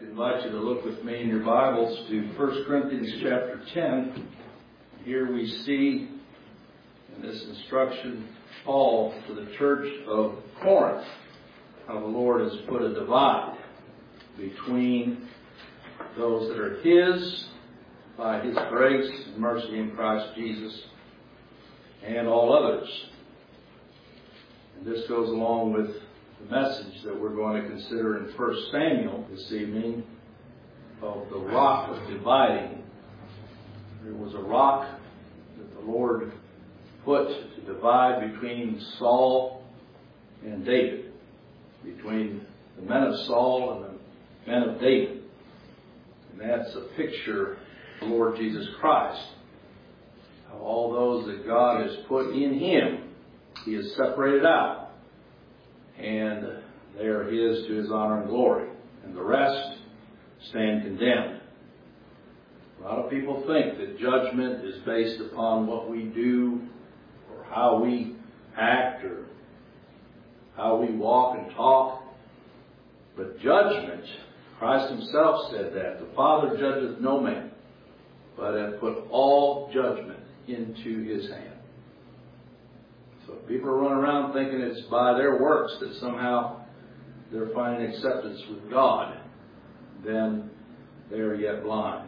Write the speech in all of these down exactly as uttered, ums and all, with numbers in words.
invite you to look with me in your Bibles to First Corinthians chapter ten. Here we see in this instruction Paul to the church of Corinth how the Lord has put a divide between those that are His by His grace and mercy in Christ Jesus and all others. And this goes along with the message that we're going to consider in First Samuel this evening of the rock of dividing. There was a rock that the Lord put to divide between Saul and David, between the men of Saul and the men of David. And that's a picture of the Lord Jesus Christ. How all those that God has put in Him, He has separated out. And they are His to His honor and glory. And the rest stand condemned. A lot of people think that judgment is based upon what we do or how we act or how we walk and talk. But judgment, Christ Himself said that. The Father judgeth no man, but hath put all judgment into His hand. So if people are running around thinking it's by their works that somehow they're finding acceptance with God, then they are yet blind.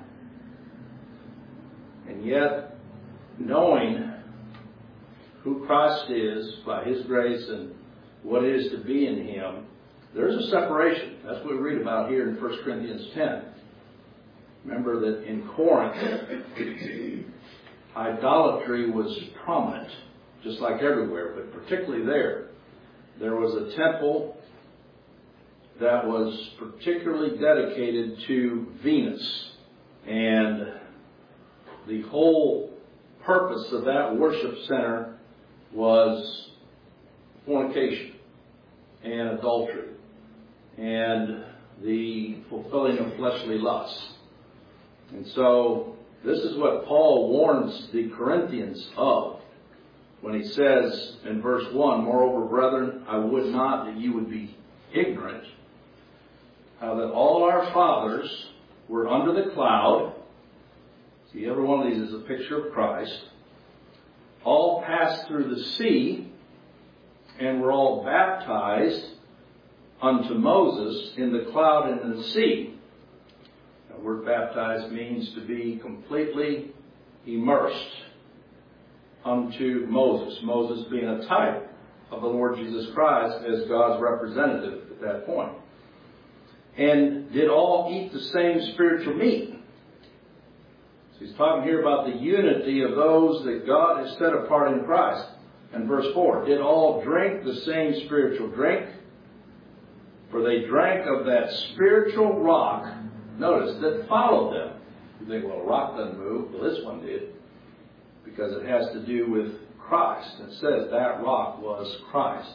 And yet, knowing who Christ is by His grace and what it is to be in Him, there's a separation. That's what we read about here in First Corinthians ten. Remember that in Corinth, idolatry was prominent, just like everywhere, but particularly there. There was a temple that was particularly dedicated to Venus. And the whole purpose of that worship center was fornication and adultery and the fulfilling of fleshly lusts. And so this is what Paul warns the Corinthians of when he says in verse one, "Moreover, brethren, I would not that you would be ignorant, how that all our fathers were under the cloud." See, every one of these is a picture of Christ. "All passed through the sea, and were all baptized unto Moses in the cloud and in the sea." The word baptized means to be completely immersed unto Moses. Moses being a type of the Lord Jesus Christ as God's representative at that point. "And did all eat the same spiritual meat." So he's talking here about the unity of those that God has set apart in Christ. And verse four, "Did all drink the same spiritual drink? For they drank of that spiritual rock," notice, "that followed them." You think, well, a rock doesn't move. Well, this one did. Because it has to do with Christ. It says that rock was Christ.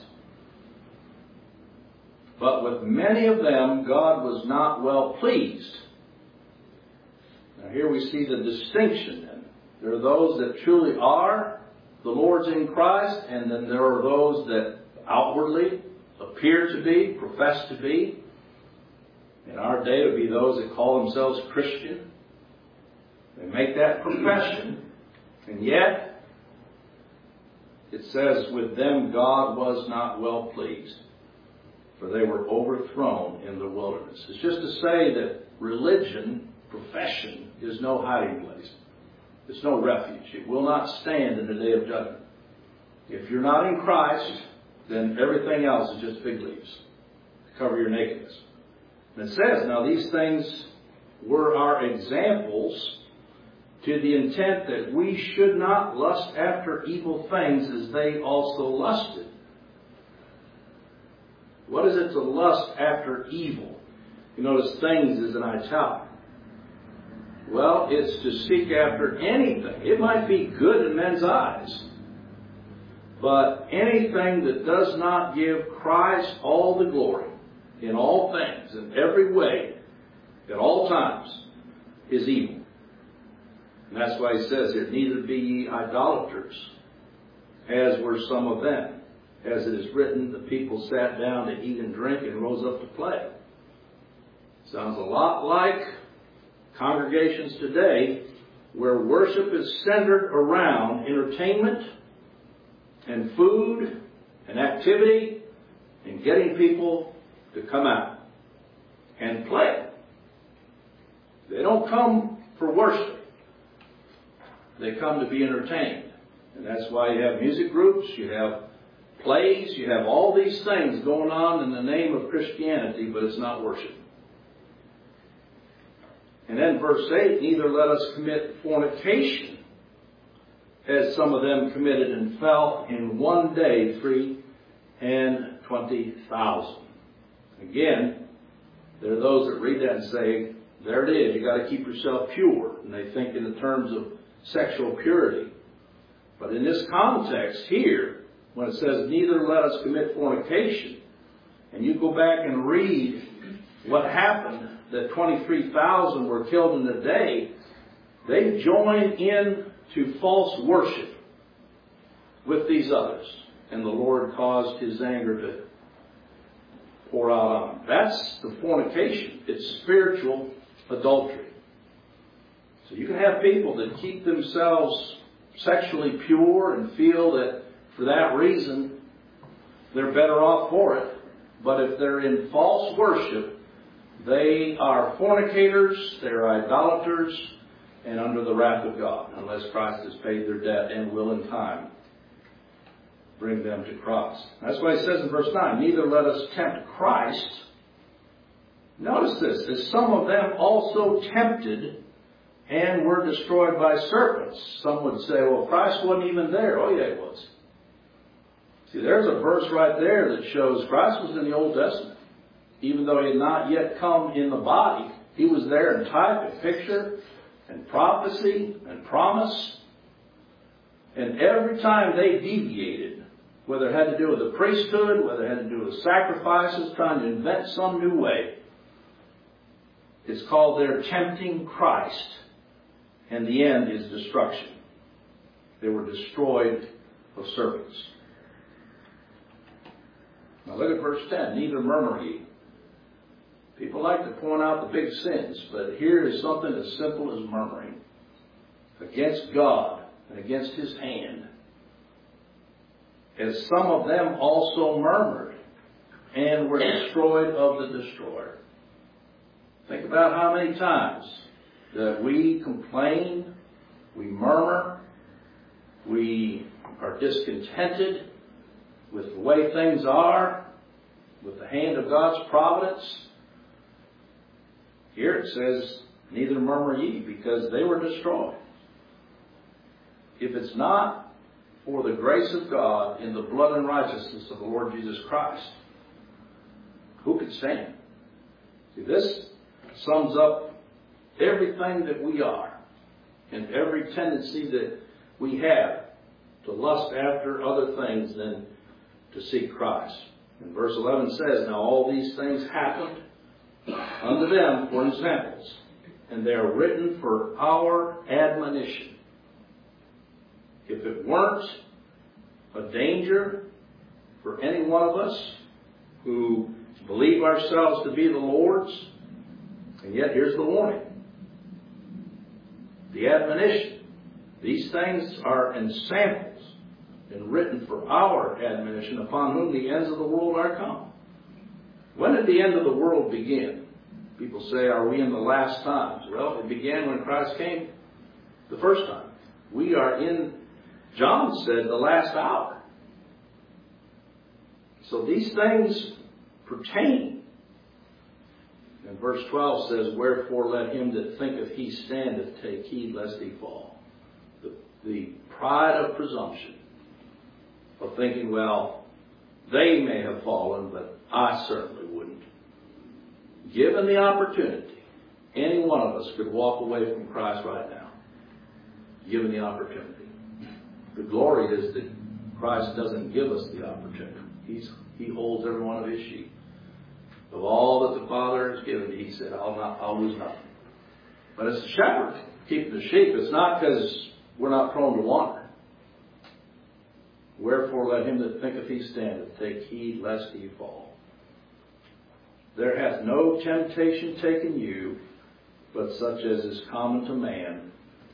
"But with many of them God was not well pleased." Now here we see the distinction then. There are those that truly are the Lord's in Christ, and then there are those that outwardly appear to be, profess to be. In our day it would be those that call themselves Christian. They make that profession. And yet, it says, "With them God was not well pleased, for they were overthrown in the wilderness." It's just to say that religion, profession, is no hiding place. It's no refuge. It will not stand in the day of judgment. If you're not in Christ, then everything else is just fig leaves to cover your nakedness. And it says, now these things were our examples, to the intent that we should not lust after evil things as they also lusted. What is it to lust after evil? You notice things is an italic. Well, it's to seek after anything. It might be good in men's eyes, but anything that does not give Christ all the glory in all things, in every way, at all times, is evil. And that's why he says here, "Neither be ye idolaters, as were some of them. As it is written, the people sat down to eat and drink and rose up to play." Sounds a lot like congregations today where worship is centered around entertainment and food and activity and getting people to come out and play. They don't come for worship. They come to be entertained. And that's why you have music groups, you have plays, you have all these things going on in the name of Christianity, but it's not worship. And then verse eight, neither let us commit fornication, as some of them committed and fell in one day three and twenty thousand. Again, there are those that read that and say, there it is, you got to keep yourself pure. And they think in the terms of sexual purity. But in this context here, when it says, neither let us commit fornication, and you go back and read what happened, that twenty-three thousand were killed in a day, they joined in to false worship with these others. And the Lord caused His anger to pour out on them. That's the fornication. It's spiritual adultery. So you can have people that keep themselves sexually pure and feel that for that reason they're better off for it. But if they're in false worship, they are fornicators, they're idolaters, and under the wrath of God, unless Christ has paid their debt and will in time bring them to Christ. That's why it says in verse nine, neither let us tempt Christ. Notice this, as some of them also tempted and were destroyed by serpents. Some would say, well, Christ wasn't even there. Oh, yeah, He was. See, there's a verse right there that shows Christ was in the Old Testament. Even though He had not yet come in the body, He was there in type and picture and prophecy and promise. And every time they deviated, whether it had to do with the priesthood, whether it had to do with sacrifices, trying to invent some new way, it's called their tempting Christ. And the end is destruction. They were destroyed of serpents. Now look at verse ten. Neither murmur ye. People like to point out the big sins, but here is something as simple as murmuring against God and against His hand. As some of them also murmured and were destroyed of the destroyer. Think about how many times that we complain, we murmur, we are discontented with the way things are, with the hand of God's providence. Here it says, neither murmur ye, because they were destroyed. If it's not for the grace of God in the blood and righteousness of the Lord Jesus Christ, who could stand? See, this sums up everything that we are and every tendency that we have to lust after other things than to seek Christ. And verse eleven says, now all these things happened unto them for examples, and they are written for our admonition. If it weren't a danger for any one of us who believe ourselves to be the Lord's, and yet here's the warning. The admonition. These things are in samples and written for our admonition, upon whom the ends of the world are come. When did the end of the world begin? People say, are we in the last times? Well, it began when Christ came the first time. We are in, John said, the last hour. So these things pertain. And verse twelve says, wherefore let him that thinketh he standeth take heed lest he fall. The, the pride of presumption, of thinking, well, they may have fallen, but I certainly wouldn't. Given the opportunity, any one of us could walk away from Christ right now. Given the opportunity. The glory is that Christ doesn't give us the opportunity. He's, he holds every one of His sheep. Of all that the Father has given me, He said, I'll not, I'll lose nothing. But as a shepherd keeping the sheep, it's not because we're not prone to wander. Wherefore let him that thinketh he standeth take heed lest he fall. there hath no temptation taken you, but such as is common to man.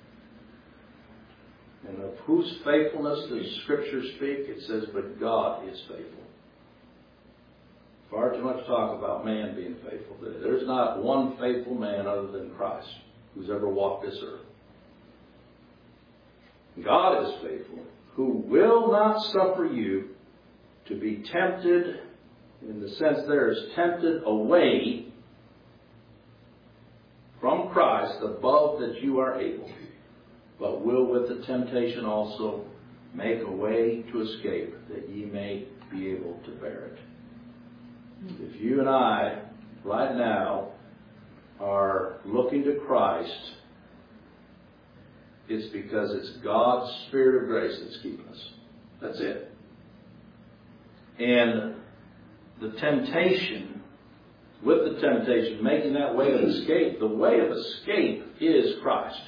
And of whose faithfulness does Scripture speak? It says, but God is faithful. Far too much talk about man being faithful. There's not one faithful man other than Christ who's ever walked this earth. God is faithful, who will not suffer you to be tempted, in the sense there is tempted away from Christ above that you are able, but will with the temptation also make a way to escape, that ye may be able to bear it. If you and I, right now, are looking to Christ, it's because it's God's Spirit of grace that's keeping us. That's it. And the temptation, with the temptation, making that way of escape, the way of escape is Christ.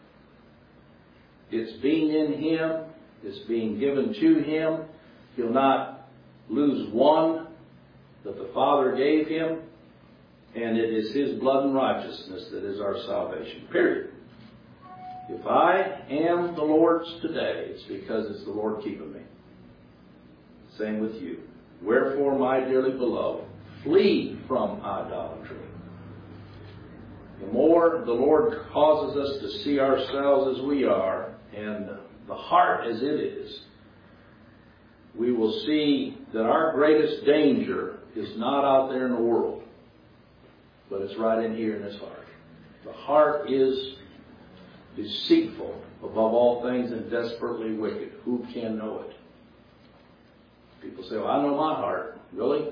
It's being in Him. It's being given to Him. He'll not lose one that the Father gave Him. And it is His blood and righteousness that is our salvation. Period. If I am the Lord's today, it's because it's the Lord keeping me. Same with you. Wherefore, my dearly beloved, flee from idolatry. The more the Lord causes us to see ourselves as we are, and the heart as it is, we will see that our greatest danger is not out there in the world, but it's right in here in this heart. The heart is deceitful above all things and desperately wicked. Who can know it? People say, well, I know my heart. Really?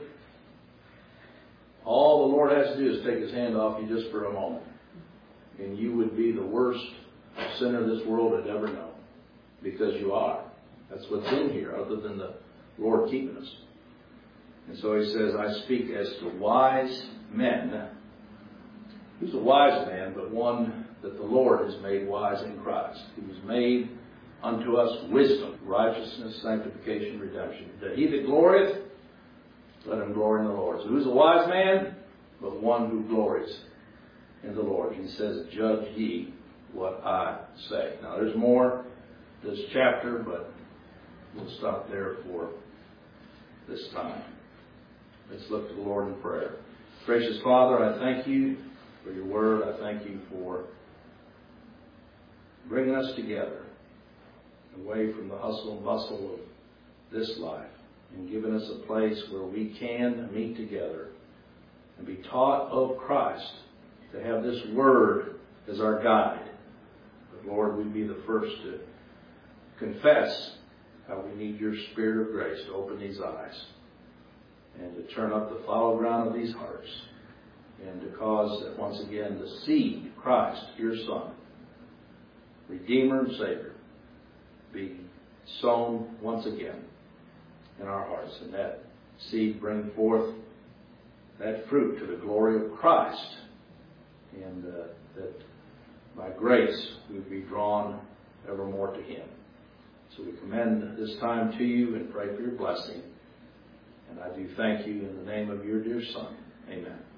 All the Lord has to do is take His hand off you just for a moment, and you would be the worst sinner this world had ever known. Because you are. That's what's in here, other than the Lord keeping us. And so He says, I speak as to wise men. Who's a wise man but one that the Lord has made wise in Christ? He was made unto us wisdom, righteousness, sanctification, redemption. That he that glorieth, let him glory in the Lord. So who's a wise man? But one who glories in the Lord. He says, judge ye what I say. Now there's more to this chapter, but we'll stop there for this time. Let's look to the Lord in prayer. Gracious Father, I thank you for your word. I thank you for bringing us together away from the hustle and bustle of this life and giving us a place where we can meet together and be taught of Christ, to have this word as our guide. But Lord, we be the first to confess how we need your Spirit of grace to open these eyes and to turn up the fallow ground of these hearts and to cause that once again the seed, Christ, your Son, Redeemer and Savior, be sown once again in our hearts, and that seed bring forth that fruit to the glory of Christ, and uh, that by grace we be drawn evermore to Him. So we commend this time to you and pray for your blessing. And I do thank you in the name of your dear Son. Amen.